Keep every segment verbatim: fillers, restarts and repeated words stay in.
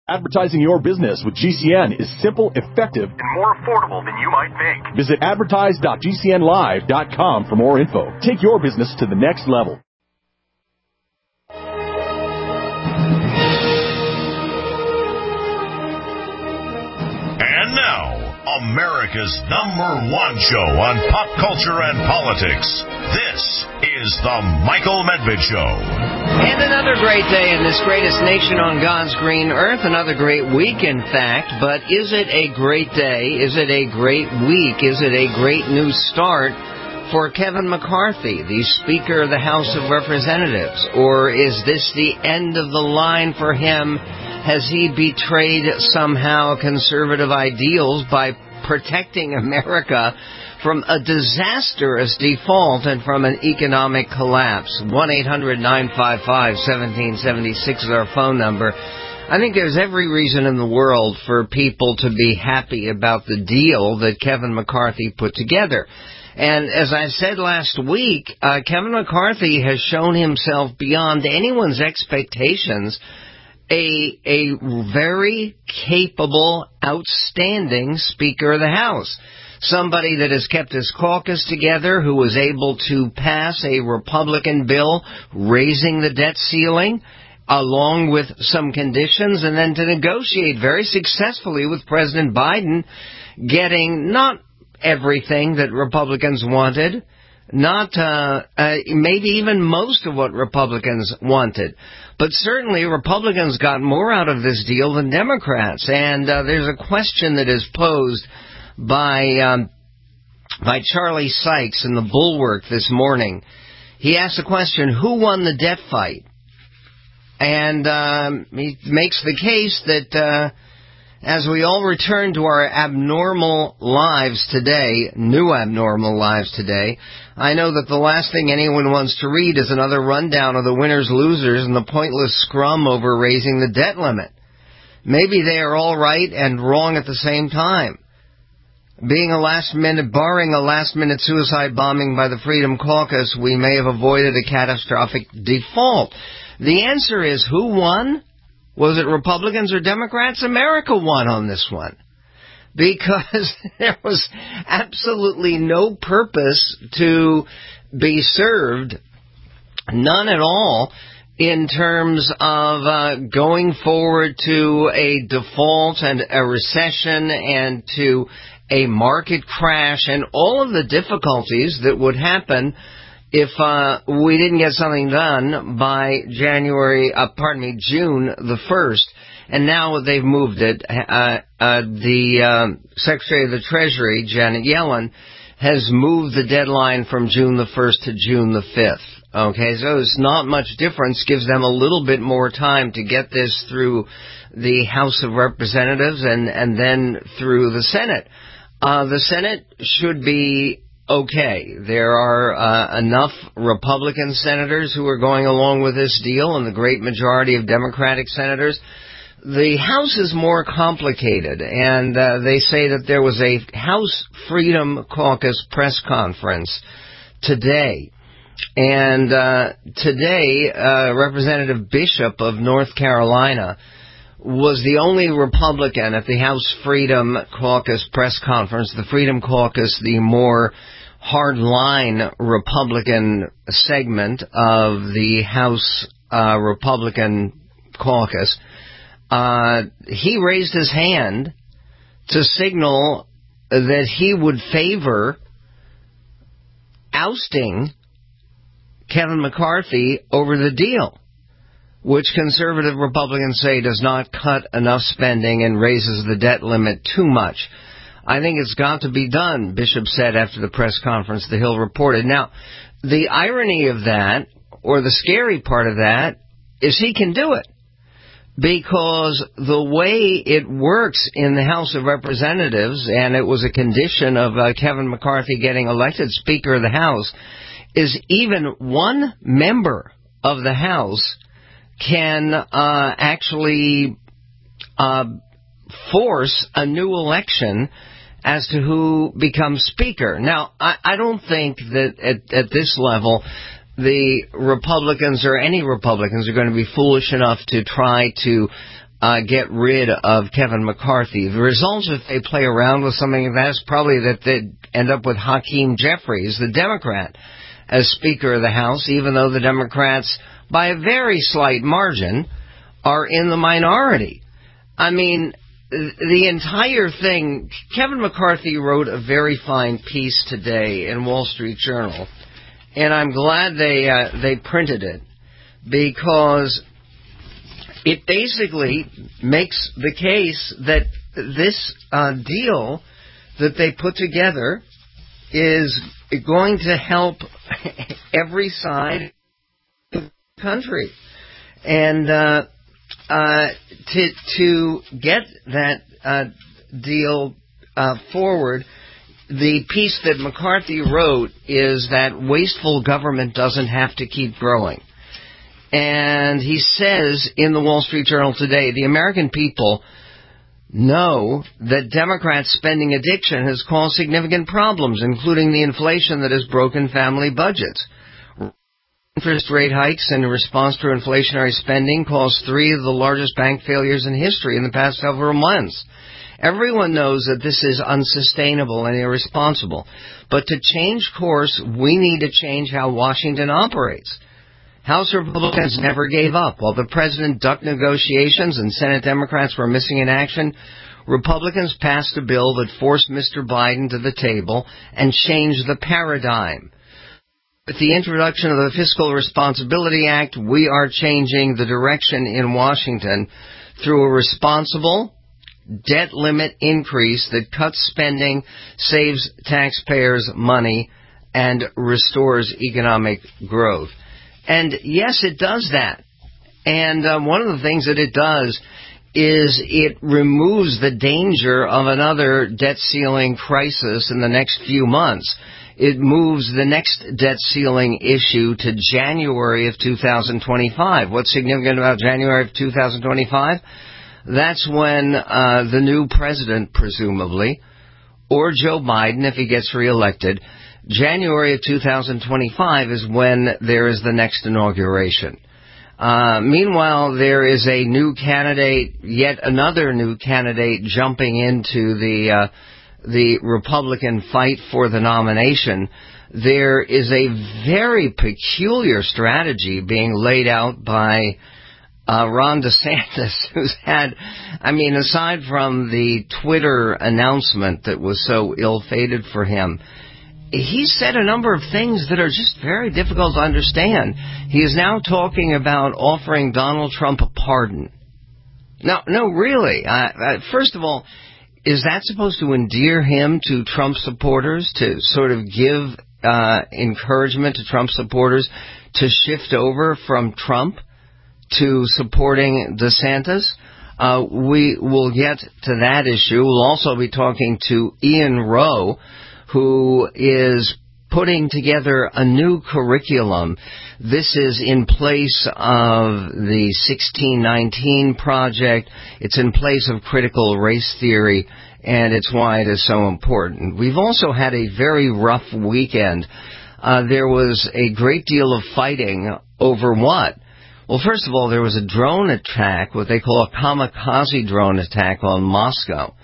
Advertising your business with G C N is simple, effective, and more affordable than you might think. Visit advertise dot g c n live dot com for more info. Take your business to the next level. And now, America's number one show on pop culture and politics. This is The Michael Medved Show. And another great day in this greatest nation on God's green earth. Another great week, in fact. But is it a great day? Is it a great week? Is it a great new start for Kevin McCarthy, the Speaker of the House of Representatives? Or is this the end of the line for him? Has he betrayed somehow conservative ideals by protecting America from a disastrous default and from an economic collapse? one eight hundred nine five five one seven seven six is our phone number. I think there's every reason in the world for people to be happy about the deal that Kevin McCarthy put together. And as I said last week, uh, Kevin McCarthy has shown himself beyond anyone's expectations A, a very capable, outstanding Speaker of the House. Somebody that has kept his caucus together, who was able to pass a Republican bill raising the debt ceiling, along with some conditions, and then to negotiate very successfully with President Biden, getting not everything that Republicans wanted, not uh, uh, maybe even most of what Republicans wanted. But certainly Republicans got more out of this deal than Democrats. And uh, there's a question that is posed by um, by Charlie Sykes in the Bulwark this morning. He asked the question, who won the debt fight? And um, he makes the case that uh, as we all return to our abnormal lives today, new abnormal lives today, I know that the last thing anyone wants to read is another rundown of the winners, losers, and the pointless scrum over raising the debt limit. Maybe they are all right and wrong at the same time. Being a last minute, barring a last minute suicide bombing by the Freedom Caucus, we may have avoided a catastrophic default. The answer is, who won? Was it Republicans or Democrats? America won on this one. Because there was absolutely no purpose to be served, none at all, in terms of uh, going forward to a default and a recession and to a market crash and all of the difficulties that would happen if uh, we didn't get something done by January, uh, pardon me, June the first. And now they've moved it. Uh, uh, the uh, Secretary of the Treasury, Janet Yellen, has moved the deadline from June the first to June the fifth. Okay, so it's not much difference. Gives them a little bit more time to get this through the House of Representatives and, and then through the Senate. Uh, the Senate should be okay. There are uh, enough Republican senators who are going along with this deal and the great majority of Democratic senators. The House is more complicated, and uh, they say that there was a House Freedom Caucus press conference today. And uh, today, uh, Representative Bishop of North Carolina was the only Republican at the House Freedom Caucus press conference. The Freedom Caucus, the more hardline Republican segment of the House uh, Republican Caucus. Uh, he raised his hand to signal that he would favor ousting Kevin McCarthy over the deal, which conservative Republicans say does not cut enough spending and raises the debt limit too much. I think it's got to be done, Bishop said after the press conference, The Hill reported. Now, the irony of that, or the scary part of that, is he can do it. Because the way it works in the House of Representatives, and it was a condition of uh, Kevin McCarthy getting elected Speaker of the House, is even one member of the House can uh, actually uh, force a new election as to who becomes Speaker. Now, I, I don't think that at, at this level the Republicans or any Republicans are going to be foolish enough to try to uh, get rid of Kevin McCarthy. The result, if they play around with something like that, is probably that they'd end up with Hakeem Jeffries, the Democrat, as Speaker of the House, even though the Democrats, by a very slight margin, are in the minority. I mean, the entire thing, Kevin McCarthy wrote a very fine piece today in Wall Street Journal, and I'm glad they uh, they printed it, because it basically makes the case that this uh, deal that they put together is going to help every side of the country. And uh, uh, to to get that uh, deal uh, forward, the piece that McCarthy wrote is that wasteful government doesn't have to keep growing. And he says in the Wall Street Journal today, the American people know that Democrats' spending addiction has caused significant problems, including the inflation that has broken family budgets. Interest rate hikes in response to inflationary spending caused three of the largest bank failures in history in the past several months. Everyone knows that this is unsustainable and irresponsible. But to change course, we need to change how Washington operates. House Republicans never gave up. While the president ducked negotiations and Senate Democrats were missing in action, Republicans passed a bill that forced Mister Biden to the table and changed the paradigm. With the introduction of the Fiscal Responsibility Act, we are changing the direction in Washington through a responsible debt limit increase that cuts spending, saves taxpayers money, and restores economic growth. And yes, it does that. And uh, one of the things that it does is it removes the danger of another debt ceiling crisis in the next few months. It moves the next debt ceiling issue to January of two thousand twenty-five. What's significant about January of two thousand twenty-five? That's when uh, the new president, presumably, or Joe Biden, if he gets reelected, January of two thousand twenty-five is when there is the next inauguration. Uh, meanwhile, there is a new candidate, yet another new candidate jumping into the uh, the Republican fight for the nomination. There is a very peculiar strategy being laid out by uh, Ron DeSantis, who's had, I mean, aside from the Twitter announcement that was so ill-fated for him, he said a number of things that are just very difficult to understand. He is now talking about offering Donald Trump a pardon. No, no, really. Uh, uh, first of all, is that supposed to endear him to Trump supporters, to sort of give uh, encouragement to Trump supporters to shift over from Trump to supporting DeSantis? Uh, we will get to that issue. We'll also be talking to Ian Rowe, who is putting together a new curriculum. This is in place of the sixteen nineteen project. It's in place of critical race theory, and it's why it is so important. We've also had a very rough weekend. Uh, there was a great deal of fighting over what? Well, first of all, there was a drone attack, what they call a kamikaze drone attack on Moscow.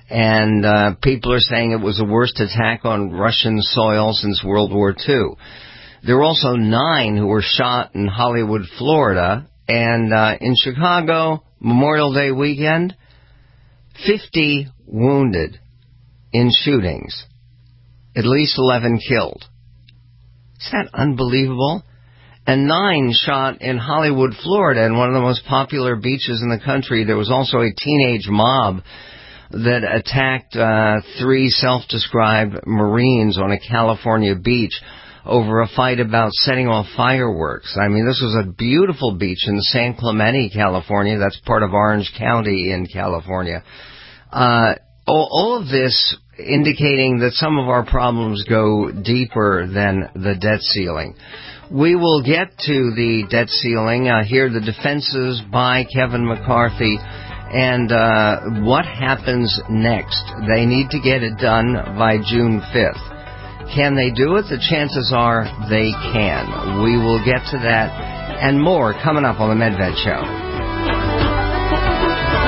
And uh, people are saying it was the worst attack on Russian soil since World War Two. There were also nine who were shot in Hollywood, Florida. And uh, in Chicago, Memorial Day weekend, fifty wounded in shootings. At least eleven killed. Is that unbelievable? And nine shot in Hollywood, Florida, in one of the most popular beaches in the country. There was also a teenage mob that attacked uh, three self-described Marines on a California beach over a fight about setting off fireworks. I mean, this was a beautiful beach in San Clemente, California. That's part of Orange County in California. Uh, all, all of this indicating that some of our problems go deeper than the debt ceiling. We will get to the debt ceiling, uh, hear the defenses by Kevin McCarthy, and uh, what happens next. They need to get it done by June fifth. Can they do it? The chances are they can. We will get to that and more coming up on the Medved Show.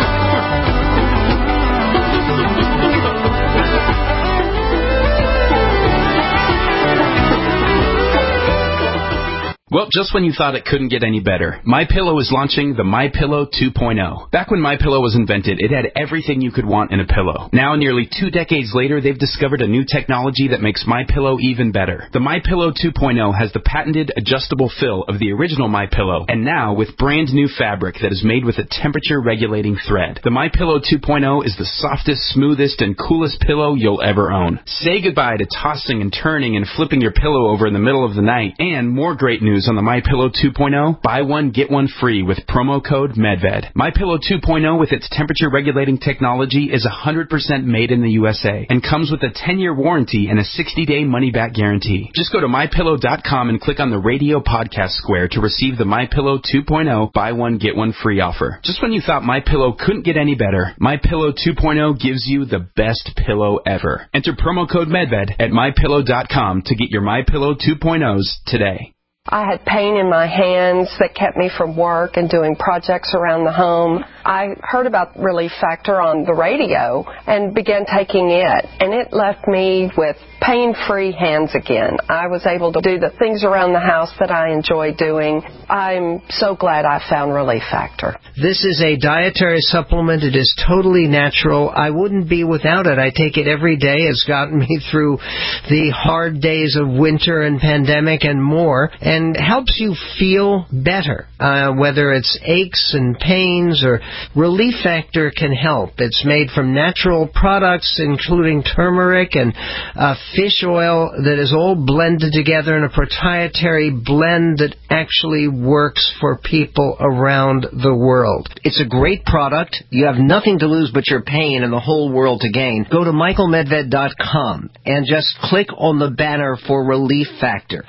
Well, just when you thought it couldn't get any better, MyPillow is launching the MyPillow two point oh. Back when MyPillow was invented, it had everything you could want in a pillow. Now, nearly two decades later, they've discovered a new technology that makes MyPillow even better. The MyPillow two point oh has the patented adjustable fill of the original MyPillow, and now with brand new fabric that is made with a temperature-regulating thread. The MyPillow two point oh is the softest, smoothest, and coolest pillow you'll ever own. Say goodbye to tossing and turning and flipping your pillow over in the middle of the night. And more great news on the MyPillow two point oh. Buy one, get one free with promo code MedVed. MyPillow two point oh with its temperature-regulating technology is one hundred percent made in the U S A and comes with a ten-year warranty and a sixty-day money-back guarantee. Just go to my pillow dot com and click on the radio podcast square to receive the MyPillow two point oh buy one, get one free offer. Just when you thought MyPillow couldn't get any better, MyPillow two point oh gives you the best pillow ever. Enter promo code MedVed at my pillow dot com to get your MyPillow two point ohs today. I had pain in my hands that kept me from work and doing projects around the home. I heard about Relief Factor on the radio and began taking it, and it left me with pain-free hands again. I was able to do the things around the house that I enjoy doing. I'm so glad I found Relief Factor. This is a dietary supplement. It is totally natural. I wouldn't be without it. I take it every day. It's gotten me through the hard days of winter and pandemic and more, and helps you feel better, uh, whether it's aches and pains or Relief Factor can help. It's made from natural products, including turmeric and uh, fish oil that is all blended together in a proprietary blend that actually works for people around the world. It's a great product. You have nothing to lose but your pain and the whole world to gain. Go to michael medved dot com and just click on the banner for Relief Factor.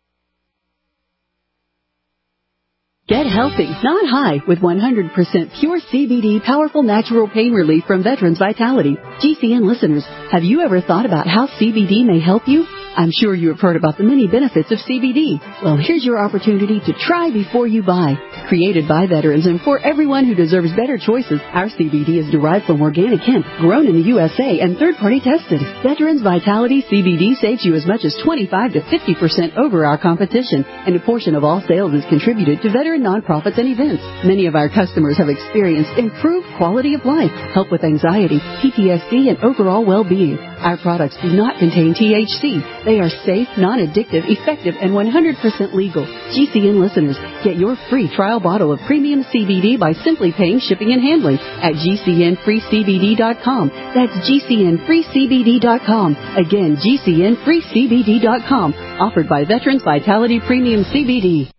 Get healthy, not high, with one hundred percent pure C B D powerful natural pain relief from Veterans Vitality. G C N listeners, have you ever thought about how C B D may help you? I'm sure you have heard about the many benefits of C B D. Well, here's your opportunity to try before you buy. Created by veterans and for everyone who deserves better choices, our C B D is derived from organic hemp, grown in the U S A, and third-party tested. Veterans Vitality C B D saves you as much as twenty-five to fifty percent over our competition, and a portion of all sales is contributed to veteran nonprofits and events. Many of our customers have experienced improved quality of life, help with anxiety, P T S D, and overall well-being. Our products do not contain T H C. They are safe, non-addictive, effective, and one hundred percent legal. G C N listeners, get your free trial bottle of premium C B D by simply paying shipping and handling at G C N free C B D dot com. That's G C N free C B D dot com. Again, G C N free C B D dot com. Offered by Veterans Vitality Premium C B D.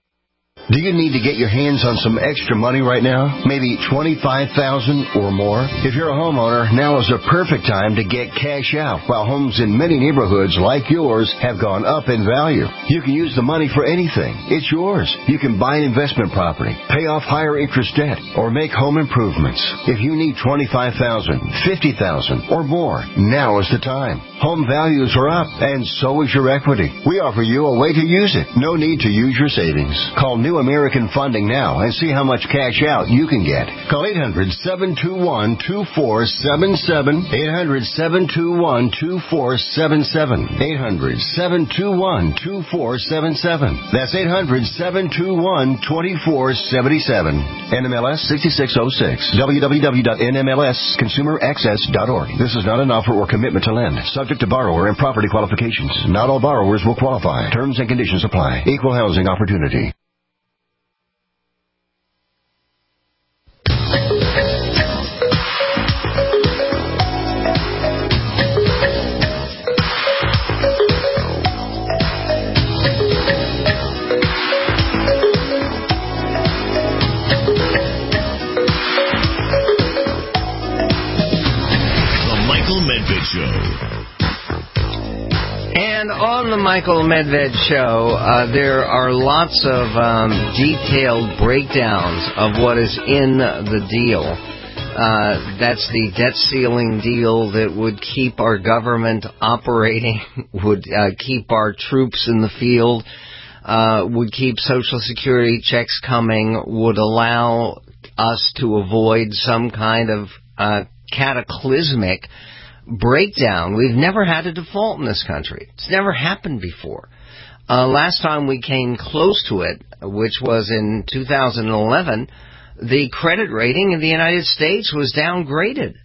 Do you need to get your hands on some extra money right now? Maybe twenty-five thousand dollars or more? If you're a homeowner, now is the perfect time to get cash out. While homes in many neighborhoods like yours have gone up in value, you can use the money for anything. It's yours. You can buy an investment property, pay off higher interest debt, or make home improvements. If you need twenty-five thousand dollars, fifty thousand dollars, or more, now is the time. Home values are up, and so is your equity. We offer you a way to use it. No need to use your savings. Call New American Funding now and see how much cash out you can get. Call eight hundred, seven two one, two four seven seven, eight hundred, seven two one, two four seven seven, eight hundred, seven two one, two four seven seven. That's eight hundred, seven two one, two four seven seven. N M L S sixty-six oh six. w w w dot n m l s consumer access dot org. This is not an offer or commitment to lend. Subject to borrower and property qualifications. Not all borrowers will qualify. Terms and conditions apply. Equal housing opportunity. And on the Michael Medved Show, uh, there are lots of um, detailed breakdowns of what is in the deal. Uh, that's the debt ceiling deal that would keep our government operating, would uh, keep our troops in the field, uh, would keep Social Security checks coming, would allow us to avoid some kind of uh, cataclysmic breakdown. We've never had a default in this country. It's never happened before. Uh, last time we came close to it, which was in two thousand eleven, the credit rating in the United States was downgraded.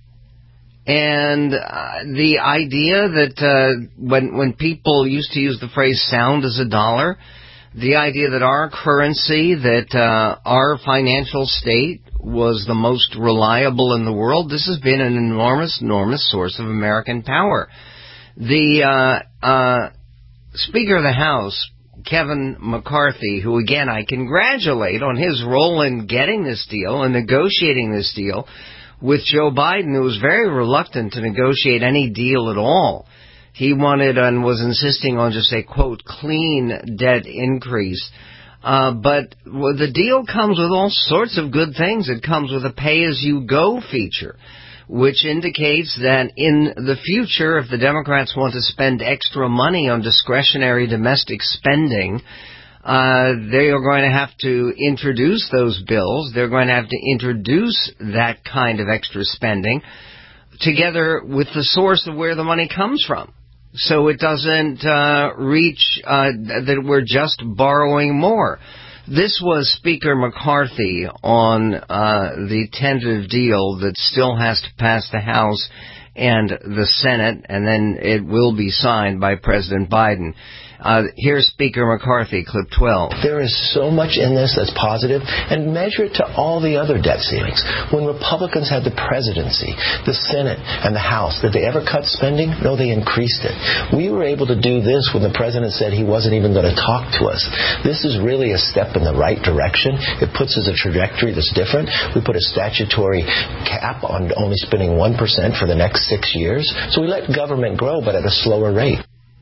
And uh, the idea that uh, when when people used to use the phrase sound as a dollar, the idea that our currency, that uh, our financial state was the most reliable in the world, this has been an enormous, enormous source of American power. The uh, uh, Speaker of the House, Kevin McCarthy, who, again, I congratulate on his role in getting this deal and negotiating this deal with Joe Biden, who was very reluctant to negotiate any deal at all. He wanted and was insisting on just a, quote, clean debt increase. Uh, but well, the deal comes with all sorts of good things. It comes with a pay-as-you-go feature, which indicates that in the future, if the Democrats want to spend extra money on discretionary domestic spending, uh, they are going to have to introduce those bills. They're going to have to introduce that kind of extra spending together with the source of where the money comes from. So it doesn't uh, reach uh, that we're just borrowing more. This was Speaker McCarthy on uh, the tentative deal that still has to pass the House and the Senate, and then it will be signed by President Biden. Uh, here's Speaker McCarthy, clip twelve. There is so much in this that's positive, and measure it to all the other debt ceilings. When Republicans had the presidency, the Senate, and the House, did they ever cut spending? No, they increased it. We were able to do this when the president said he wasn't even going to talk to us. This is really a step in the right direction. It puts us a trajectory that's different. We put a statutory cap on only spending one percent for the next six years. So we let government grow, but at a slower rate.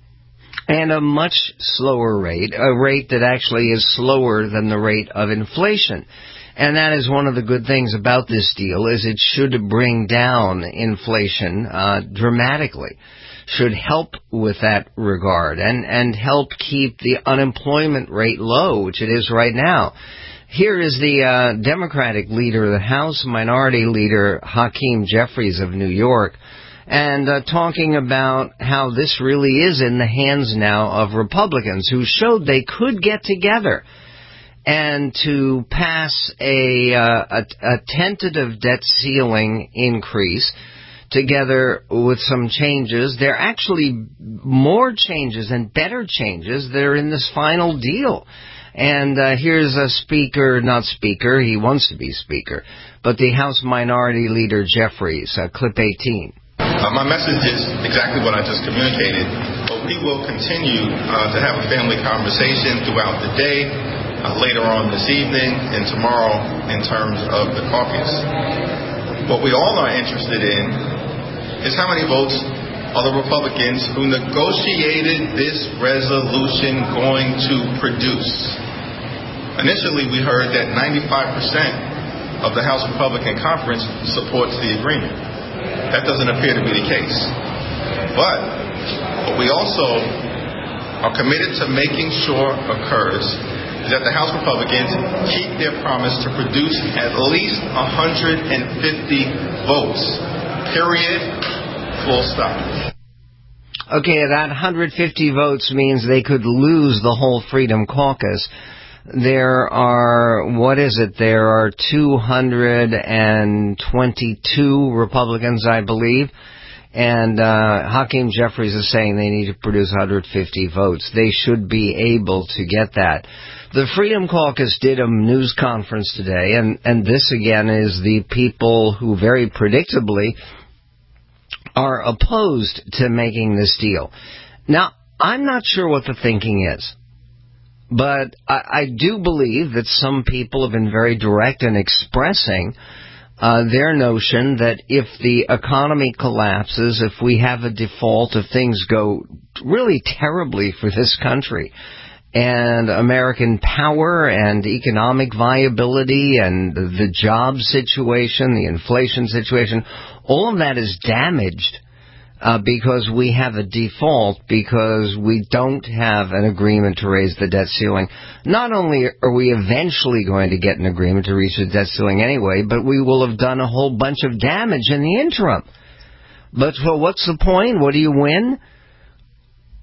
And a much slower rate, a rate that actually is slower than the rate of inflation. And that is one of the good things about this deal, is it should bring down inflation uh, dramatically, should help with that regard, and, and help keep the unemployment rate low, which it is right now. Here is the uh, Democratic leader of the House, Minority Leader Hakeem Jeffries of New York, and uh, talking about how this really is in the hands now of Republicans who showed they could get together and to pass a, uh, a, a tentative debt ceiling increase together with some changes. There are actually more changes and better changes that are in this final deal. And uh, here's a speaker, not speaker, he wants to be speaker, but the House Minority Leader Jeffries, uh, clip eighteen. Uh, my message is exactly what I just communicated, but we will continue uh, to have a family conversation throughout the day, uh, later on this evening, and tomorrow in terms of the caucus. What we all are interested in is how many votes are the Republicans who negotiated this resolution going to produce. Initially, we heard that ninety-five percent of the House Republican Conference supports the agreement. That doesn't appear to be the case. But what we also are committed to making sure occurs is that the House Republicans keep their promise to produce at least one hundred fifty votes. Period. Full stop. Okay, that one hundred fifty votes means they could lose the whole Freedom Caucus. There are, what is it, there are two hundred twenty-two Republicans, I believe, and uh, Hakeem Jeffries is saying they need to produce one hundred fifty votes. They should be able to get that. The Freedom Caucus did a news conference today, and, and this again is the people who very predictably are opposed to making this deal. Now, I'm not sure what the thinking is. But I, I do believe that some people have been very direct in expressing uh, their notion that if the economy collapses, if we have a default, if things go really terribly for this country, and American power and economic viability and the job situation, the inflation situation, all of that is damaged. Uh, because we have a default, because we don't have an agreement to raise the debt ceiling. Not only are we eventually going to get an agreement to reach the debt ceiling anyway, but we will have done a whole bunch of damage in the interim. But well, what's the point? What do you win?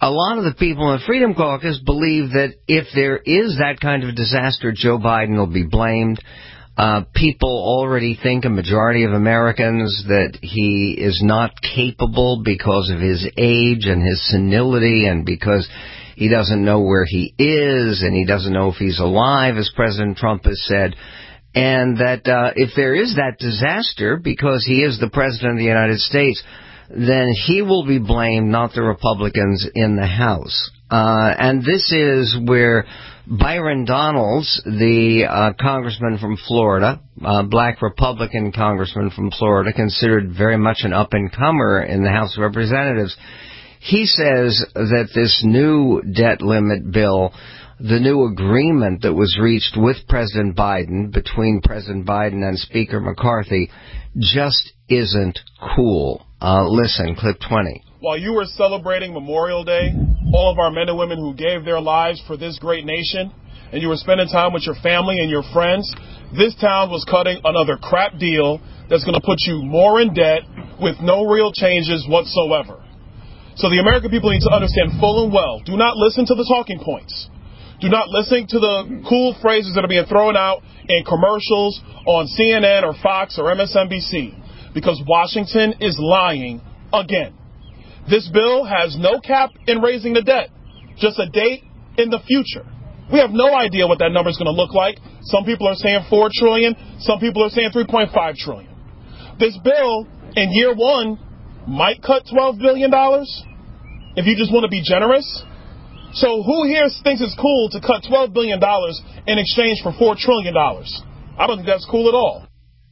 a lot of the people in the Freedom Caucus believe that if there is that kind of disaster, Joe Biden will be blamed. Uh, people already think, a majority of Americans, that he is not capable because of his age and his senility and because he doesn't know where he is and he doesn't know if he's alive, as President Trump has said. And that uh, if there is that disaster, because he is the President of the United States, then he will be blamed, not the Republicans in the House. Uh, and this is where Byron Donalds, the uh, congressman from Florida, uh, black Republican congressman from Florida, considered very much an up-and-comer in the House of Representatives, he says that this new debt limit bill, the new agreement that was reached with President Biden, between President Biden and Speaker McCarthy, just isn't cool. Uh, listen, clip twenty. While you were celebrating Memorial Day, all of our men and women who gave their lives for this great nation, and you were spending time with your family and your friends, this town was cutting another crap deal that's going to put you more in debt with no real changes whatsoever. So the American people need to understand full and well, do not listen to the talking points. Do not listen to the cool phrases that are being thrown out in commercials on C N N or Fox or M S N B C, because Washington is lying again. This bill has no cap in raising the debt, just a date in the future. We have no idea what that number is going to look like. Some people are saying four trillion dollars. Some people are saying three point five trillion dollars. This bill, in year one, might cut twelve billion dollars if you just want to be generous. So who here thinks it's cool to cut twelve billion dollars in exchange for four trillion dollars? I don't think that's cool at all.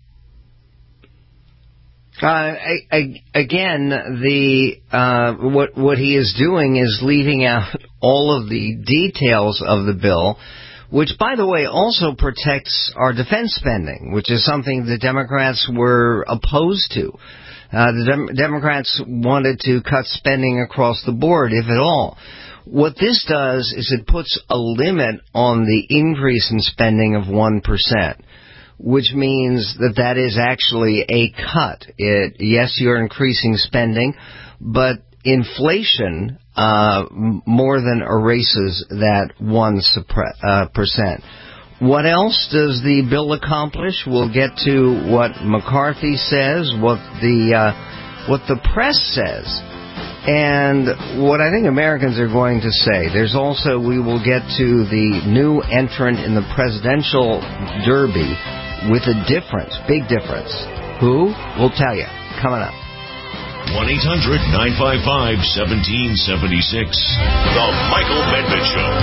Uh, I, I, again, the uh, what what he is doing is leaving out all of the details of the bill, which, by the way, also protects our defense spending, which is something the Democrats were opposed to. Uh, the Dem- Democrats wanted to cut spending across the board, if at all. What this does is it puts a limit on the increase in spending of one percent. Which means that that is actually a cut. It, yes, you're increasing spending, but inflation uh, more than erases that one uh, percent. What else does the bill accomplish? We'll get to what McCarthy says, what the uh, what the press says, and what I think Americans are going to say. There's also, we will get to the new entrant in the presidential derby, with a difference, big difference. Who? We'll tell you. Coming up. one eight hundred nine five five one seven seven six. The Michael Medved Show.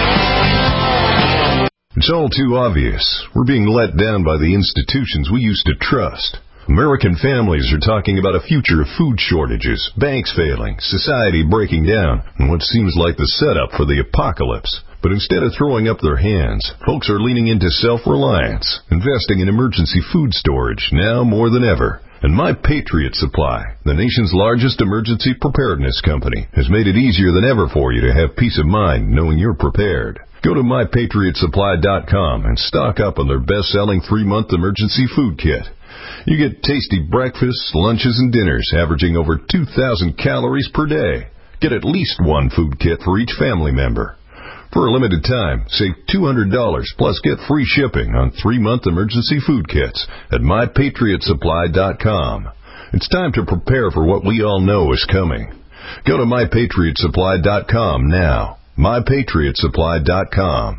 It's all too obvious. We're being let down by the institutions we used to trust. American families are talking about a future of food shortages, banks failing, society breaking down, and what seems like the setup for the apocalypse. But instead of throwing up their hands, folks are leaning into self-reliance, investing in emergency food storage now more than ever. And My Patriot Supply, the nation's largest emergency preparedness company, has made it easier than ever for you to have peace of mind knowing you're prepared. Go to my patriot supply dot com and stock up on their best-selling three-month emergency food kit. You get tasty breakfasts, lunches, and dinners averaging over two thousand calories per day. Get at least one food kit for each family member. For a limited time, save two hundred dollars plus get free shipping on three-month emergency food kits at my patriot supply dot com. It's time to prepare for what we all know is coming. Go to my patriot supply dot com now. my patriot supply dot com.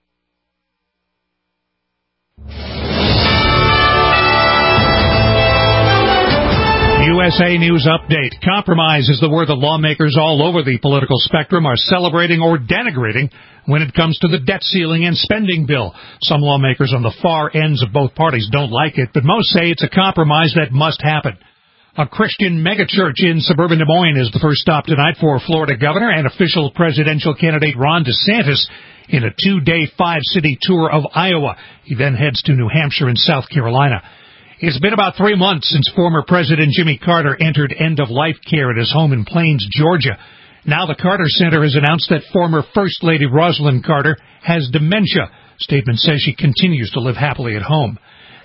U S A News Update. Compromise is the word that lawmakers all over the political spectrum are celebrating or denigrating when it comes to the debt ceiling and spending bill. Some lawmakers on the far ends of both parties don't like it, but most say it's a compromise that must happen. A Christian megachurch in suburban Des Moines is the first stop tonight for Florida Governor and official presidential candidate Ron DeSantis in a two-day five-city tour of Iowa. He then heads to New Hampshire and South Carolina. It's been about three months since former President Jimmy Carter entered end-of-life care at his home in Plains, Georgia. Now the Carter Center has announced that former First Lady Rosalind Carter has dementia. Statement says she continues to live happily at home.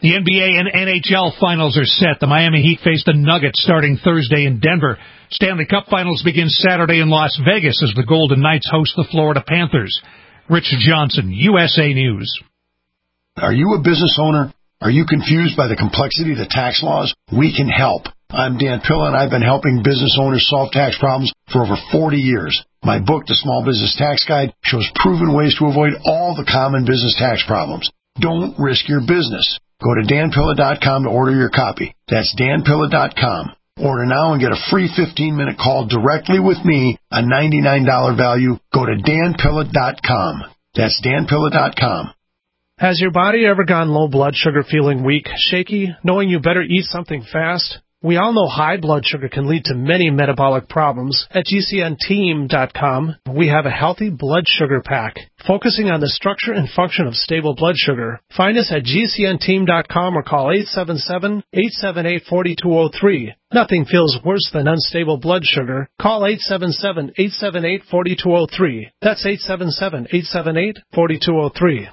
The N B A and N H L finals are set. The Miami Heat face the Nuggets starting Thursday in Denver. Stanley Cup finals begin Saturday in Las Vegas as the Golden Knights host the Florida Panthers. Rich Johnson, U S A News. Are you a business owner? Are you confused by the complexity of the tax laws? We can help. I'm Dan Pilla, and I've been helping business owners solve tax problems for over forty years. My book, The Small Business Tax Guide, shows proven ways to avoid all the common business tax problems. Don't risk your business. Go to dan pilla dot com to order your copy. That's dan pilla dot com. Order now and get a free fifteen-minute call directly with me, a ninety-nine dollars value. Go to dan pilla dot com. That's dan pilla dot com. Has your body ever gone low blood sugar, feeling weak, shaky, knowing you better eat something fast? We all know high blood sugar can lead to many metabolic problems. At G C N team dot com, we have a healthy blood sugar pack, focusing on the structure and function of stable blood sugar. Find us at G C N team dot com or call eight seven seven, eight seven eight, four two zero three. Nothing feels worse than unstable blood sugar. Call eight seven seven, eight seven eight, four two zero three. That's eight seven seven, eight seven eight, four two zero three.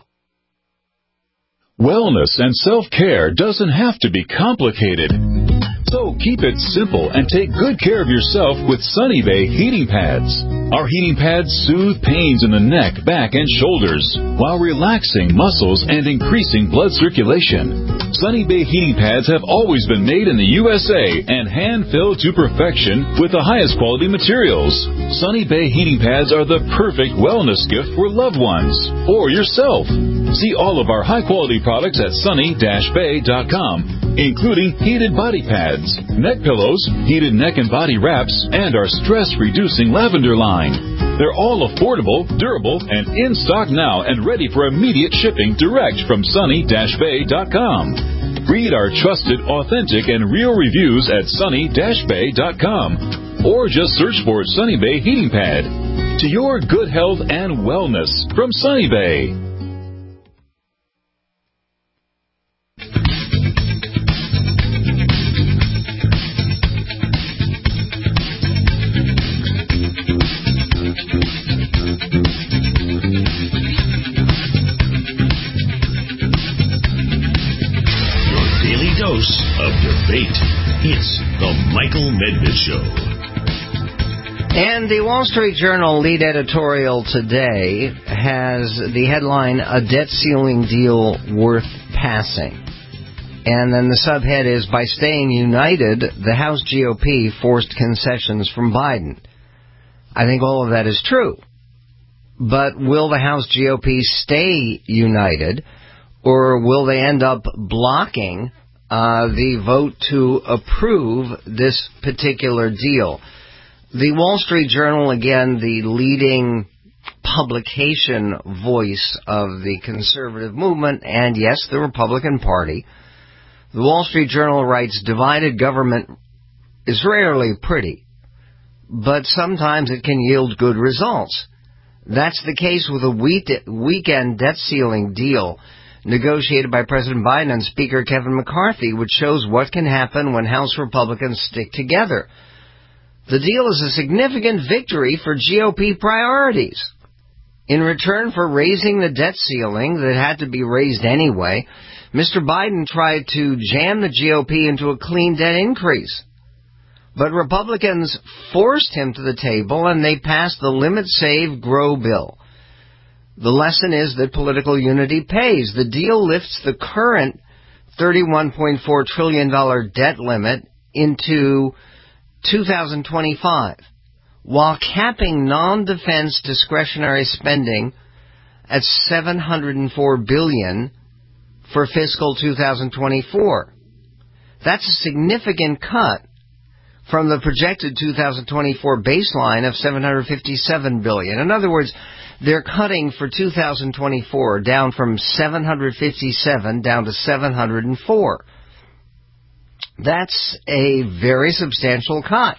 Wellness and self-care doesn't have to be complicated. So keep it simple and take good care of yourself with Sunny Bay heating pads. Our heating pads soothe pains in the neck, back, and shoulders while relaxing muscles and increasing blood circulation. Sunny Bay heating pads have always been made in the U S A and hand-filled to perfection with the highest quality materials. Sunny Bay heating pads are the perfect wellness gift for loved ones or yourself. See all of our high-quality products at sunny dash bay dot com, including heated body pads, neck pillows, heated neck and body wraps, and our stress-reducing lavender line. They're all affordable, durable, and in stock now and ready for immediate shipping direct from sunny dash bay dot com. Read our trusted, authentic, and real reviews at sunny dash bay dot com, or just search for Sunny Bay Heating Pad. To your good health and wellness from Sunny Bay. Of debate. It's the Michael Medved Show. And the Wall Street Journal lead editorial today has the headline, "A Debt Ceiling Deal Worth Passing." And then the subhead is, "By Staying United, the House G O P Forced Concessions from Biden." I think all of that is true. But will the House G O P stay united, or will they end up blocking Uh, the vote to approve this particular deal? The Wall Street Journal, again, the leading publication voice of the conservative movement, and yes, the Republican Party. The Wall Street Journal writes, "Divided government is rarely pretty, but sometimes it can yield good results. That's the case with a weekend debt ceiling deal negotiated by President Biden and Speaker Kevin McCarthy, which shows what can happen when House Republicans stick together. The deal is a significant victory for G O P priorities. In return for raising the debt ceiling that had to be raised anyway, Mister Biden tried to jam the G O P into a clean debt increase. But Republicans forced him to the table, and they passed the Limit Save Grow bill. The lesson is that political unity pays. The deal lifts the current thirty-one point four trillion dollars debt limit into two thousand twenty-five, while capping non-defense discretionary spending at seven hundred four billion dollars for fiscal two thousand twenty-four. That's a significant cut from the projected two thousand twenty-four baseline of seven hundred fifty-seven billion dollars. In other words, they're cutting for two thousand twenty-four down from seven hundred fifty-seven down to seven hundred four. That's a very substantial cut.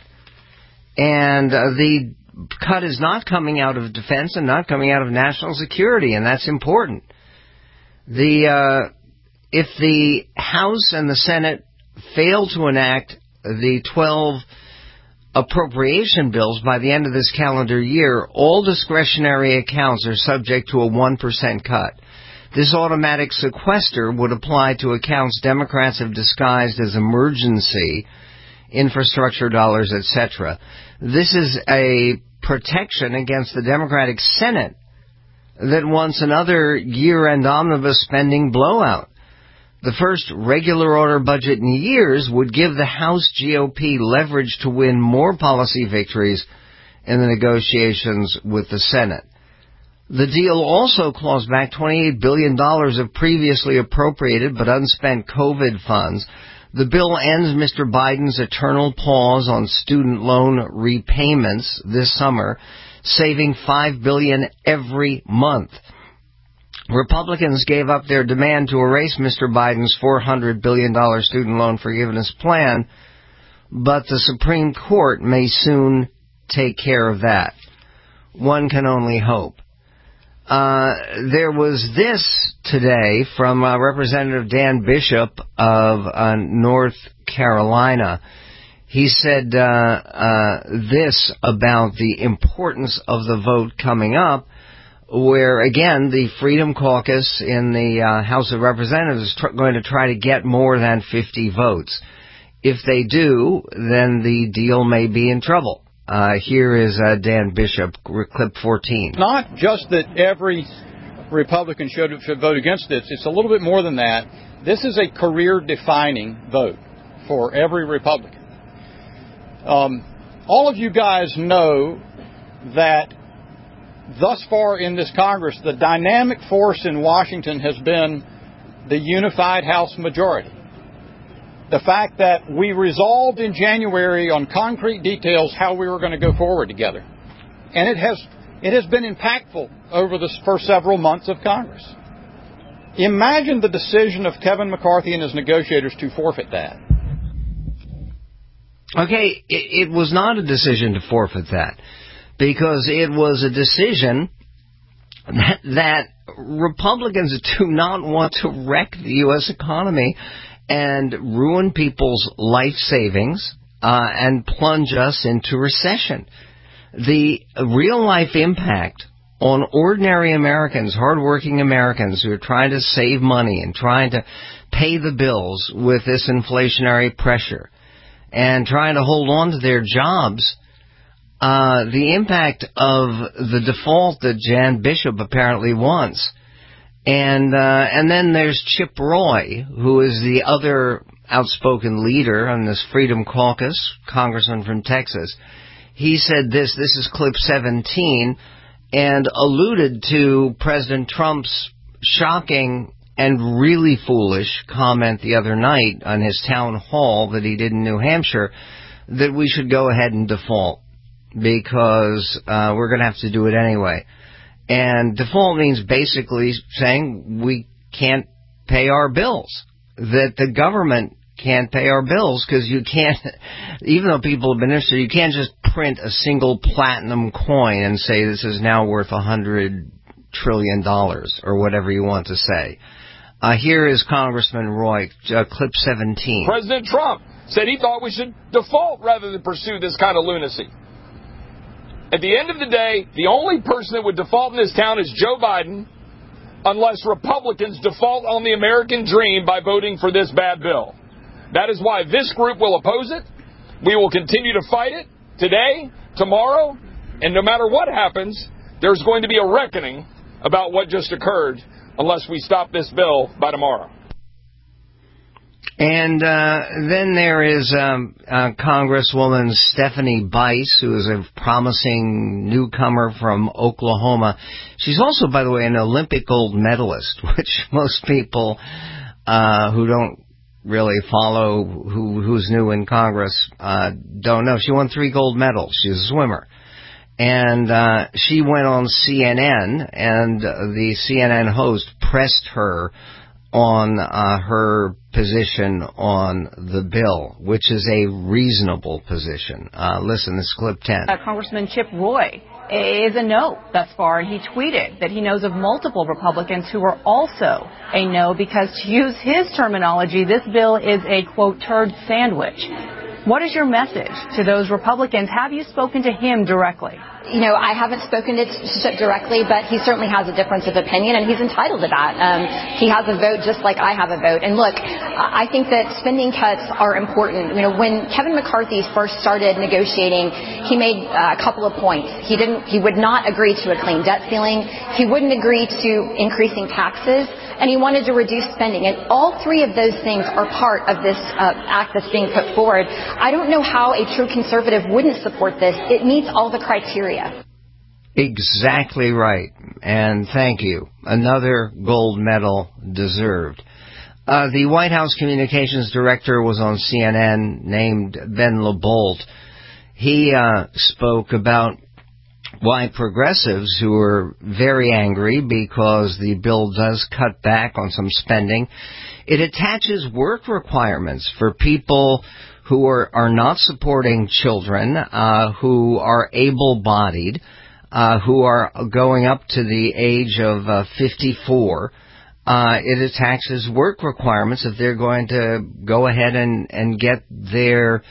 And uh, the cut is not coming out of defense and not coming out of national security, and that's important. The uh, if the House and the Senate fail to enact the twelve appropriation bills by the end of this calendar year, all discretionary accounts are subject to a one percent cut. This automatic sequester would apply to accounts Democrats have disguised as emergency, infrastructure dollars, et cetera. This is a protection against the Democratic Senate that wants another year-end omnibus spending blowout. The first regular order budget in years would give the House G O P leverage to win more policy victories in the negotiations with the Senate. The deal also claws back twenty-eight billion dollars of previously appropriated but unspent COVID funds. The bill ends Mister Biden's eternal pause on student loan repayments this summer, saving five billion dollars every month. Republicans gave up their demand to erase Mister Biden's four hundred billion dollars student loan forgiveness plan, but the Supreme Court may soon take care of that. One can only hope. Uh, there was this today from uh, Representative Dan Bishop of uh, North Carolina. He said uh, uh, this about the importance of the vote coming up, where, again, the Freedom Caucus in the uh, House of Representatives is tr- going to try to get more than fifty votes. If they do, then the deal may be in trouble. Uh, here is uh, Dan Bishop, clip fourteen. Not just that every Republican should, should vote against this. It's a little bit more than that. This is a career-defining vote for every Republican. Um, all of you guys know that thus far in this Congress, the dynamic force in Washington has been the unified House majority. The fact that we resolved in January on concrete details how we were going to go forward together. And it has it has been impactful over the first several months of Congress. Imagine the decision of Kevin McCarthy and his negotiators to forfeit that. Okay, it, it was not a decision to forfeit that, because it was a decision that, that Republicans do not want to wreck the U S economy and ruin people's life savings uh, and plunge us into recession. The real-life impact on ordinary Americans, hardworking Americans who are trying to save money and trying to pay the bills with this inflationary pressure and trying to hold on to their jobs, uh, the impact of the default that Jan Bishop apparently wants. And uh, and then there's Chip Roy, who is the other outspoken leader on this Freedom Caucus, congressman from Texas. He said this, this is clip seventeen, and alluded to President Trump's shocking and really foolish comment the other night on his town hall that he did in New Hampshire, that we should go ahead and default because uh, we're going to have to do it anyway. And default means basically saying we can't pay our bills, that the government can't pay our bills because you can't, even though people have been interested, you can't just print a single platinum coin and say this is now worth a hundred trillion dollars or whatever you want to say. Uh, here is Congressman Roy, uh, clip seventeen. President Trump said he thought we should default rather than pursue this kind of lunacy. At the end of the day, the only person that would default in this town is Joe Biden, unless Republicans default on the American dream by voting for this bad bill. That is why this group will oppose it. We will continue to fight it today, tomorrow, and no matter what happens, there's going to be a reckoning about what just occurred unless we stop this bill by tomorrow. And uh, then there is um, uh, Congresswoman Stephanie Bice, who is a promising newcomer from Oklahoma. She's also, by the way, an Olympic gold medalist, which most people uh, who don't really follow who who's new in Congress uh, don't know. She won three gold medals. She's a swimmer. And uh, she went on C N N, and the C N N host pressed her on uh, her position on the bill, which is a reasonable position. Uh, listen, this is clip ten. Uh, Congressman Chip Roy is a no thus far, and he tweeted that he knows of multiple Republicans who are also a no because, to use his terminology, this bill is a, quote, turd sandwich. What is your message to those Republicans? Have you spoken to him directly? You know, I haven't spoken to Chip directly, but he certainly has a difference of opinion, and he's entitled to that. Um, he has a vote just like I have a vote. And look, I think that spending cuts are important. You know, when Kevin McCarthy first started negotiating, he made uh, a couple of points. He didn't. He would not agree to a clean debt ceiling. He wouldn't agree to increasing taxes. And he wanted to reduce spending. And all three of those things are part of this uh, act that's being put forward. I don't know how a true conservative wouldn't support this. It meets all the criteria. Exactly right. And thank you. Another gold medal deserved. Uh, the White House communications director was on C N N named Ben LaBolt. He uh, spoke about why progressives who are very angry because the bill does cut back on some spending, it attaches work requirements for people who are, are not supporting children, uh, who are able-bodied, uh, who are going up to the age of uh, fifty-four. Uh, it attaches work requirements if they're going to go ahead and, and get their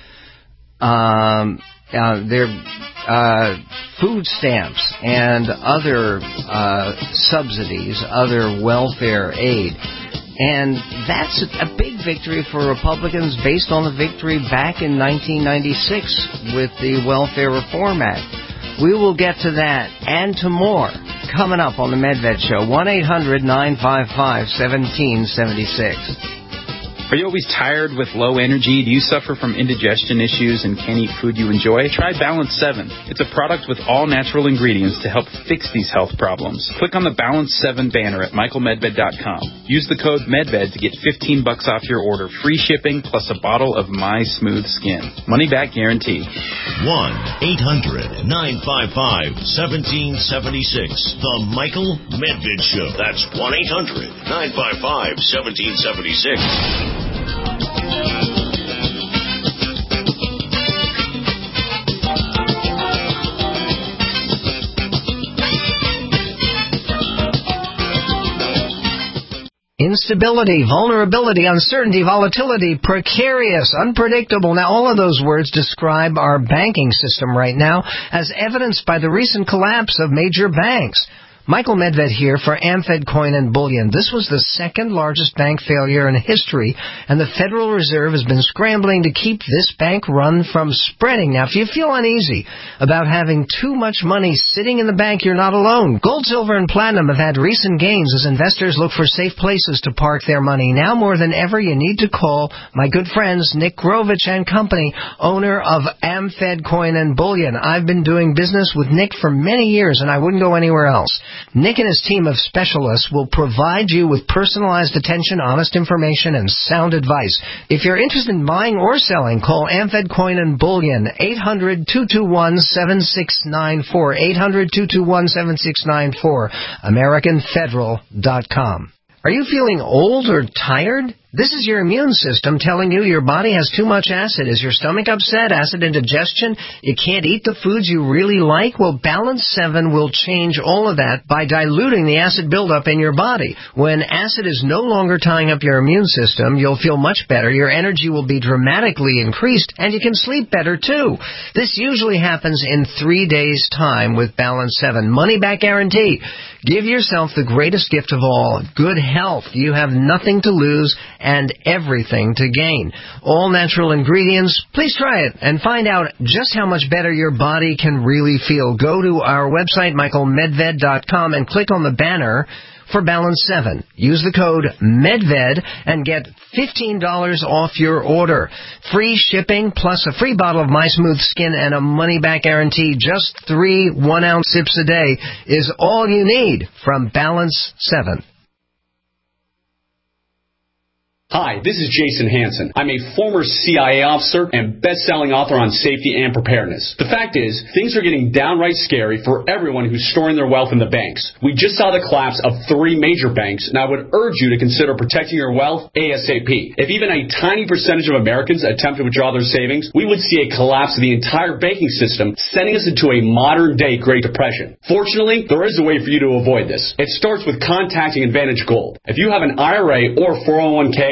um, uh, their uh, food stamps and other uh, subsidies, other welfare aid. And that's a big victory for Republicans based on the victory back in nineteen ninety-six with the Welfare Reform Act. We will get to that and to more coming up on the Medved Show. one eight hundred nine five five one seven seven six. Are you always tired with low energy? Do you suffer from indigestion issues and can't eat food you enjoy? Try Balance seven. It's a product with all natural ingredients to help fix these health problems. Click on the Balance seven banner at michael medved dot com. Use the code MEDVED to get fifteen bucks off your order. Free shipping plus a bottle of My Smooth Skin. Money back guarantee. one eight hundred nine five five one seven seven six. The Michael Medved Show. That's one eight hundred nine five five one seven seven six. Instability, vulnerability, uncertainty, volatility, precarious, unpredictable. Now, all of those words describe our banking system right now, as evidenced by the recent collapse of major banks. Michael Medved here for AmFed Coin and Bullion. This was the second largest bank failure in history, and the Federal Reserve has been scrambling to keep this bank run from spreading. Now, if you feel uneasy about having too much money sitting in the bank, you're not alone. Gold, silver, and platinum have had recent gains as investors look for safe places to park their money. Now more than ever, you need to call my good friends Nick Grovich and Company, owner of AmFed Coin and Bullion. I've been doing business with Nick for many years, and I wouldn't go anywhere else. Nick and his team of specialists will provide you with personalized attention, honest information, and sound advice. If you're interested in buying or selling, call AmFed Coin and Bullion, eight hundred two two one seven six nine four, eight hundred two two one seven six nine four, american federal dot com. Are you feeling old or tired? This is your immune system telling you your body has too much acid. Is your stomach upset? Acid indigestion? You can't eat the foods you really like? Well, Balance seven will change all of that by diluting the acid buildup in your body. When acid is no longer tying up your immune system, you'll feel much better. Your energy will be dramatically increased, and you can sleep better, too. This usually happens in three days' time with Balance seven. Money back guarantee. Give yourself the greatest gift of all, good health. You have nothing to lose and everything to gain. All natural ingredients. Please try it and find out just how much better your body can really feel. Go to our website, michael medved dot com, and click on the banner for Balance seven. Use the code MEDVED and get fifteen dollars off your order. Free shipping plus a free bottle of My Smooth Skin and a money-back guarantee. Just three one-ounce sips a day is all you need from Balance seven. Hi, this is Jason Hansen. I'm a former C I A officer and best-selling author on safety and preparedness. The fact is, things are getting downright scary for everyone who's storing their wealth in the banks. We just saw the collapse of three major banks, and I would urge you to consider protecting your wealth ASAP. If even a tiny percentage of Americans attempt to withdraw their savings, we would see a collapse of the entire banking system, sending us into a modern-day Great Depression. Fortunately, there is a way for you to avoid this. It starts with contacting Advantage Gold. If you have an I R A or four oh one k,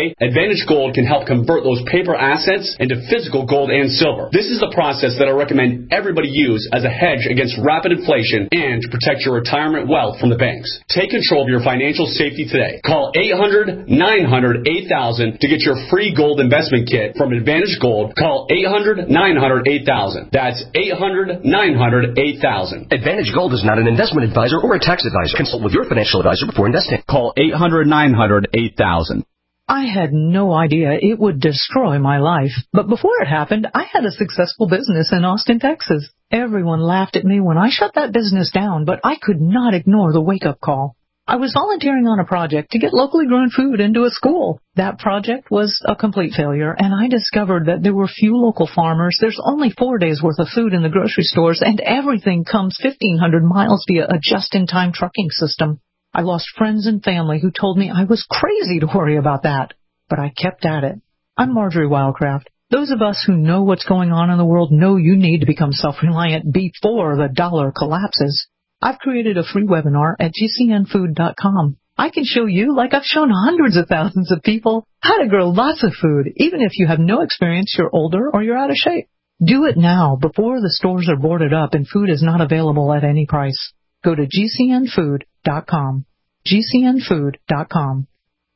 Today, Advantage Gold can help convert those paper assets into physical gold and silver. This is the process that I recommend everybody use as a hedge against rapid inflation and to protect your retirement wealth from the banks. Take control of your financial safety today. Call eight hundred, nine hundred, eight thousand to get your free gold investment kit from Advantage Gold. Call eight hundred, nine hundred, eight thousand. That's eight hundred, nine hundred, eight thousand. Advantage Gold is not an investment advisor or a tax advisor. Consult with your financial advisor before investing. Call eight hundred, nine hundred, eight thousand. I had no idea it would destroy my life. But before it happened, I had a successful business in Austin, Texas. Everyone laughed at me when I shut that business down, but I could not ignore the wake-up call. I was volunteering on a project to get locally grown food into a school. That project was a complete failure, and I discovered that there were few local farmers. There's only four days' worth of food in the grocery stores, and everything comes fifteen hundred miles via a just-in-time trucking system. I lost friends and family who told me I was crazy to worry about that, but I kept at it. I'm Marjorie Wildcraft. Those of us who know what's going on in the world know you need to become self-reliant before the dollar collapses. I've created a free webinar at G C N food dot com. I can show you, like I've shown hundreds of thousands of people, how to grow lots of food, even if you have no experience, you're older, or you're out of shape. Do it now, before the stores are boarded up and food is not available at any price. Go to G C N food dot com. G C N food dot com.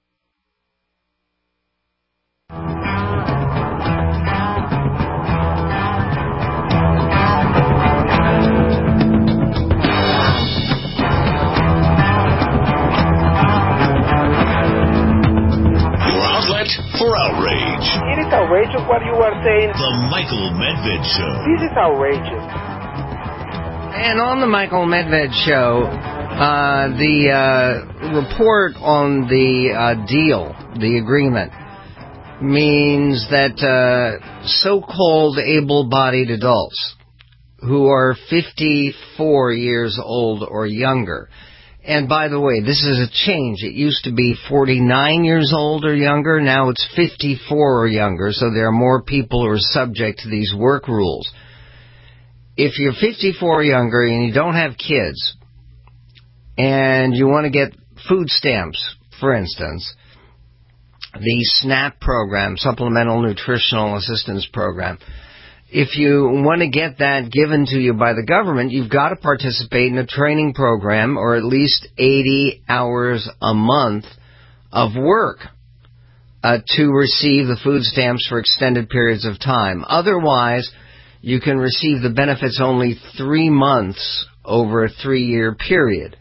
For outrage. It is outrageous what you are saying. The Michael Medved Show. This is outrageous. And on the Michael Medved Show, uh, the uh, report on the uh, deal, the agreement, means that uh, so-called able-bodied adults who are fifty-four years old or younger. And by the way, this is a change. It used to be forty-nine years old or younger. Now it's fifty-four or younger, so there are more people who are subject to these work rules. If you're fifty-four or younger and you don't have kids, and you want to get food stamps, for instance, the SNAP program, Supplemental Nutritional Assistance Program, if you want to get that given to you by the government, you've got to participate in a training program or at least eighty hours a month of work uh, to receive the food stamps for extended periods of time. Otherwise, you can receive the benefits only three months over a three-year period.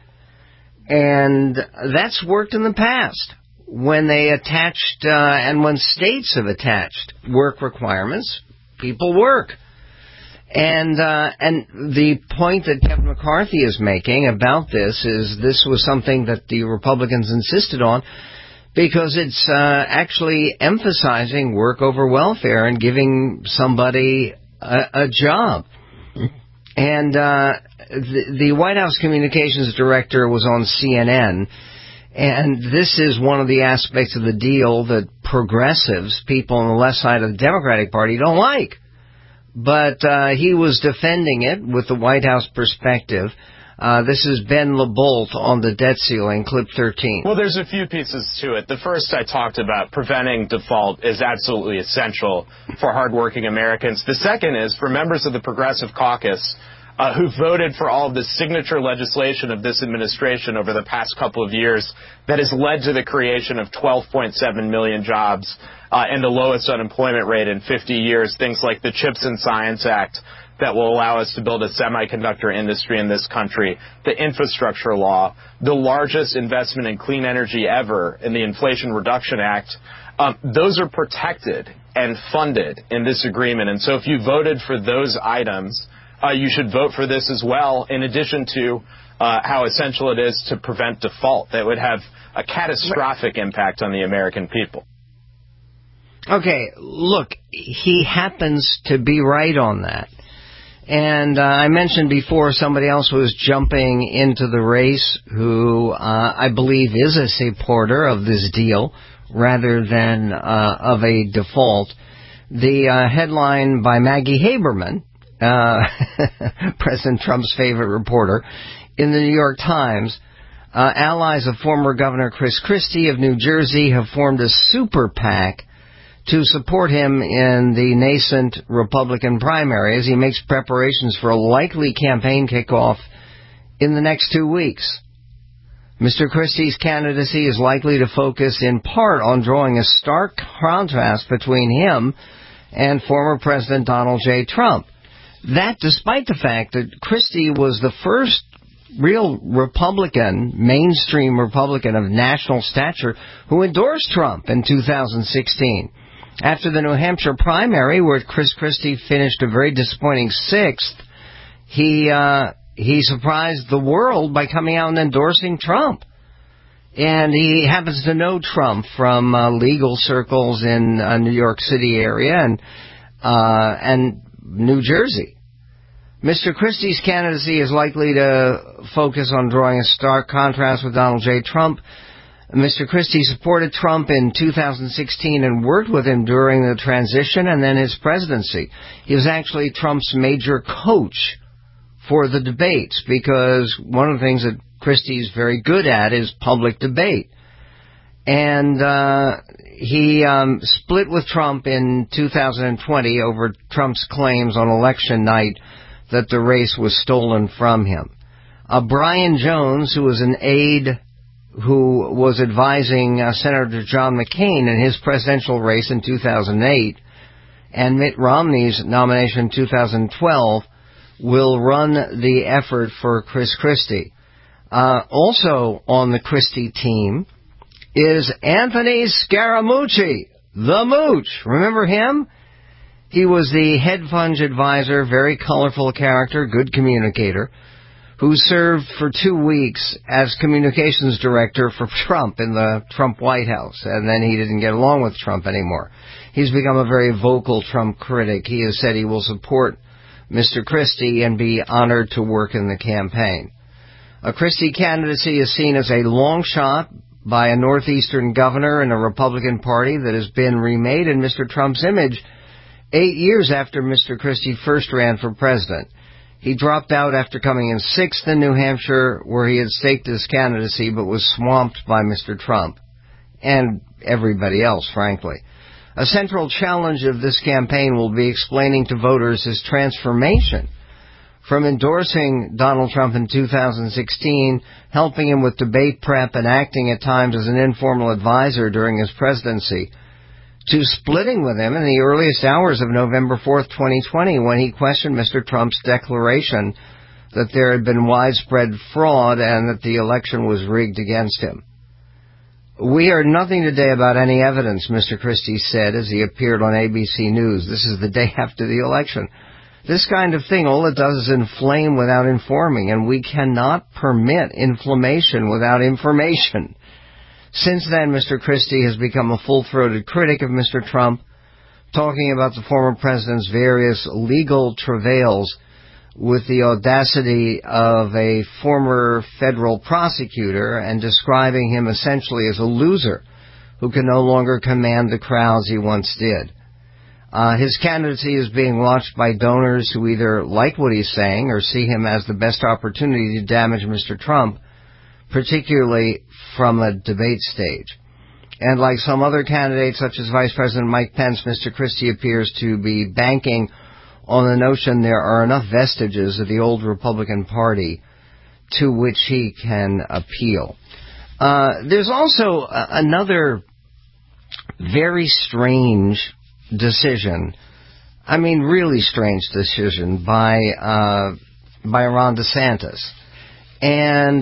And that's worked in the past when they attached, uh, and when states have attached work requirements. People work. And uh, and the point that Kevin McCarthy is making about this is this was something that the Republicans insisted on because it's uh, actually emphasizing work over welfare and giving somebody a, a job. And uh, the, the White House Communications Director was on C N N, and this is one of the aspects of the deal that progressives, people on the left side of the Democratic Party, don't like. But uh, he was defending it with the White House perspective. Uh, this is Ben LaBolt on the debt ceiling, clip thirteen. Well, there's a few pieces to it. The first I talked about, preventing default is absolutely essential for hardworking Americans. The second is for members of the Progressive Caucus uh, who voted for all of the signature legislation of this administration over the past couple of years that has led to the creation of twelve point seven million jobs uh, and the lowest unemployment rate in fifty years, things like the CHIPS and Science Act that will allow us to build a semiconductor industry in this country, the infrastructure law, the largest investment in clean energy ever in the Inflation Reduction Act. Um, those are protected and funded in this agreement. And so if you voted for those items, uh, you should vote for this as well, in addition to uh, how essential it is to prevent default. That would have a catastrophic impact on the American people. Okay, look, he happens to be right on that. And uh, I mentioned before somebody else was jumping into the race who uh, I believe is a supporter of this deal rather than uh, of a default. The uh, headline by Maggie Haberman, uh, President Trump's favorite reporter, in the New York Times, Uh, allies of former Governor Chris Christie of New Jersey have formed a super PAC to support him in the nascent Republican primary as he makes preparations for a likely campaign kickoff in the next two weeks. Mister Christie's candidacy is likely to focus in part on drawing a stark contrast between him and former President Donald J. Trump. That despite the fact that Christie was the first real Republican, mainstream Republican of national stature who endorsed Trump in two thousand sixteen. After the New Hampshire primary, where Chris Christie finished a very disappointing sixth, he uh, he surprised the world by coming out and endorsing Trump. And he happens to know Trump from uh, legal circles in uh, New York City area and uh, and New Jersey. Mister Christie's candidacy is likely to focus on drawing a stark contrast with Donald J. Trump. Mister Christie supported Trump in two thousand sixteen and worked with him during the transition and then his presidency. He was actually Trump's major coach for the debates because one of the things that Christie's very good at is public debate. And uh, he um, split with Trump in two thousand twenty over Trump's claims on election night that the race was stolen from him. Uh, Brian Jones, who was an aide who was advising uh, Senator John McCain in his presidential race in two thousand eight, and Mitt Romney's nomination in two thousand twelve, will run the effort for Chris Christie. Uh, also on the Christie team is Anthony Scaramucci, the Mooch. Remember him? He was the head fund advisor, very colorful character, good communicator, who served for two weeks as communications director for Trump in the Trump White House, and then he didn't get along with Trump anymore. He's become a very vocal Trump critic. He has said he will support Mister Christie and be honored to work in the campaign. A Christie candidacy is seen as a long shot by a northeastern governor in a Republican Party that has been remade in Mister Trump's image eight years after Mister Christie first ran for president. He dropped out after coming in sixth in New Hampshire, where he had staked his candidacy but was swamped by Mister Trump and everybody else, frankly. A central challenge of this campaign will be explaining to voters his transformation from endorsing Donald Trump in two thousand sixteen, helping him with debate prep and acting at times as an informal advisor during his presidency, to splitting with him in the earliest hours of November fourth, twenty twenty, when he questioned Mister Trump's declaration that there had been widespread fraud and that the election was rigged against him. We heard nothing today about any evidence, Mister Christie said as he appeared on A B C News. This is the day after the election. This kind of thing, all it does is inflame without informing, and we cannot permit inflammation without information. Since then, Mister Christie has become a full-throated critic of Mister Trump, talking about the former president's various legal travails with the audacity of a former federal prosecutor and describing him essentially as a loser who can no longer command the crowds he once did. Uh, his candidacy is being launched by donors who either like what he's saying or see him as the best opportunity to damage Mister Trump, particularly from a debate stage. And like some other candidates, such as Vice President Mike Pence, Mister Christie appears to be banking on the notion there are enough vestiges of the old Republican Party to which he can appeal. Uh, there's also uh, another very strange decision, I mean really strange decision by uh, by Ron DeSantis. And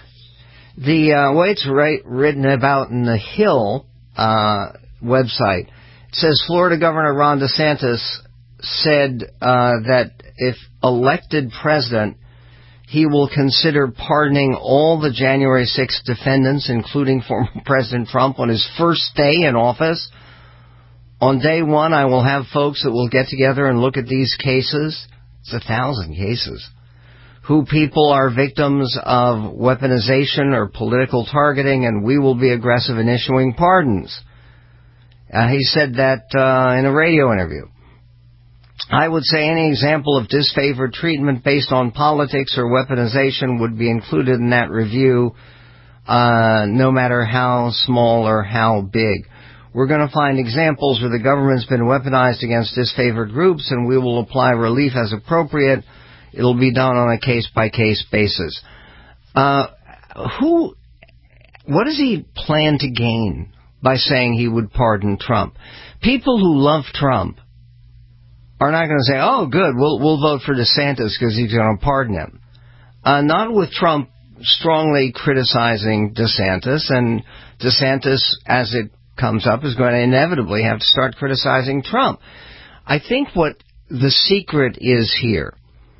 the uh, way it's right, written about in the Hill uh, website, it says Florida Governor Ron DeSantis said uh, that if elected president, he will consider pardoning all the January sixth defendants, including former President Trump, on his first day in office. On day one, I will have folks that will get together and look at these cases. It's a thousand cases. Who people are victims of weaponization or political targeting, and we will be aggressive in issuing pardons. Uh, he said that uh, in a radio interview. I would say any example of disfavored treatment based on politics or weaponization would be included in that review. uh, no matter how small or how big. We're going to find examples where the government's been weaponized against disfavored groups, and we will apply relief as appropriate. It'll be done on a case-by-case basis. Uh, who, what does he plan to gain by saying he would pardon Trump? People who love Trump are not going to say, oh, good, we'll, we'll vote for DeSantis because he's going to pardon him. Uh, not with Trump strongly criticizing DeSantis, and DeSantis, as it comes up, is going to inevitably have to start criticizing Trump. I think what the secret is here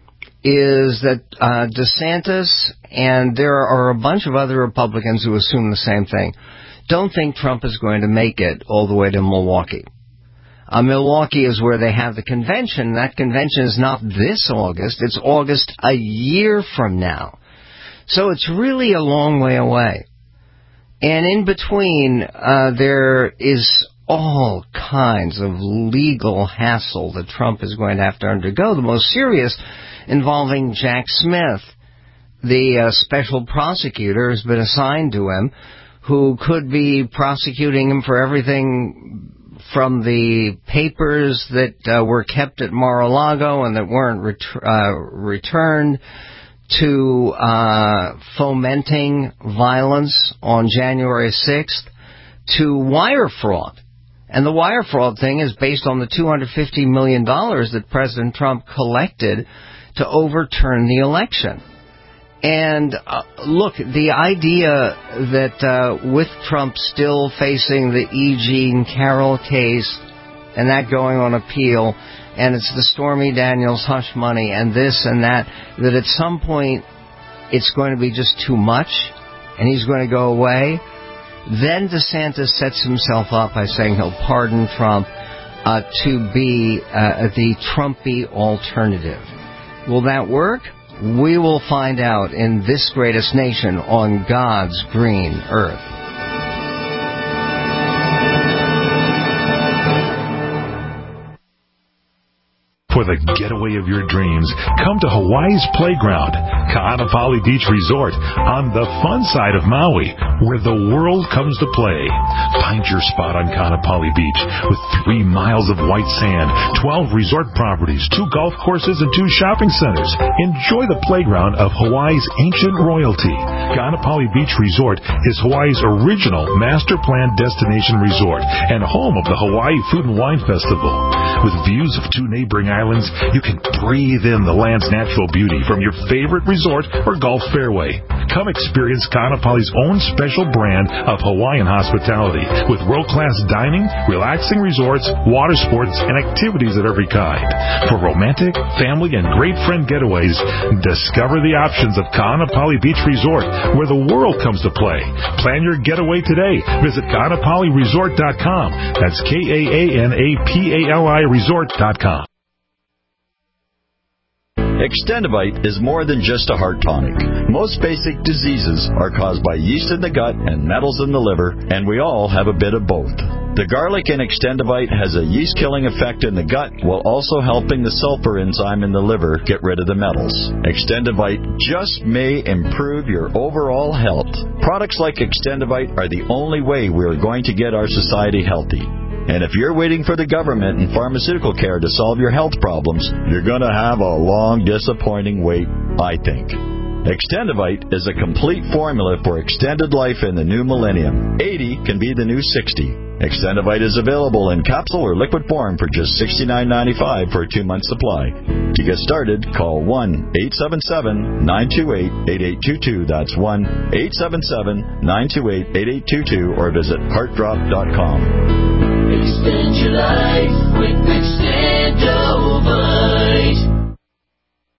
is that uh, DeSantis, and there are a bunch of other Republicans who assume the same thing, don't think Trump is going to make it all the way to Milwaukee. Uh, Milwaukee is where they have the convention. That convention is not this August. It's August a year from now. So it's really a long way away. And in between, uh, there is all kinds of legal hassle that Trump is going to have to undergo, the most serious involving Jack Smith. The uh, special prosecutor has been assigned to him, who could be prosecuting him for everything from the papers that uh, were kept at Mar-a-Lago and that weren't ret- uh, returned, to uh, fomenting violence on January sixth, to wire fraud. And the wire fraud thing is based on the two hundred fifty million dollars that President Trump collected to overturn the election. And uh, look, the idea that uh, with Trump still facing the E. Jean Carroll case and that going on appeal, and it's the Stormy Daniels hush money and this and that, that at some point it's going to be just too much and he's going to go away. Then DeSantis sets himself up by saying he'll pardon Trump uh, to be uh, the Trumpy alternative. Will that work? We will find out in this greatest nation on God's green earth. For the getaway of your dreams, come to Hawaii's Playground, Ka'anapali Beach Resort, on the fun side of Maui, where the world comes to play. Find your spot on Ka'anapali Beach with three miles of white sand, twelve resort properties, two golf courses, and two shopping centers. Enjoy the playground of Hawaii's ancient royalty. Ka'anapali Beach Resort is Hawaii's original master plan destination resort and home of the Hawaii Food and Wine Festival. With views of two neighboring islands, you can breathe in the land's natural beauty from your favorite resort or golf fairway. Come experience Ka'anapali's own special brand of Hawaiian hospitality with world-class dining, relaxing resorts, water sports, and activities of every kind. For romantic, family, and great friend getaways, discover the options of Ka'anapali Beach Resort, where the world comes to play. Plan your getaway today. Visit Ka'anapali Resort dot com. That's K A A N A P A L I Resort dot com. Extendivite is more than just a heart tonic. Most basic diseases are caused by yeast in the gut and metals in the liver, and we all have a bit of both. The garlic in Extendivite has a yeast-killing effect in the gut while also helping the sulfur enzyme in the liver get rid of the metals. Extendivite just may improve your overall health. Products like Extendivite are the only way we are going to get our society healthy. And if you're waiting for the government and pharmaceutical care to solve your health problems, you're going to have a long, disappointing wait, I think. Extendivite is a complete formula for extended life in the new millennium. eighty can be the new sixty. Extendivite is available in capsule or liquid form for just sixty-nine ninety-five for a two-month supply. To get started, call one eight seven seven, nine two eight, eight eight two two. That's one eight seven seven, nine two eight, eight eight two two or visit heart drop dot com. Extend your life with Extend.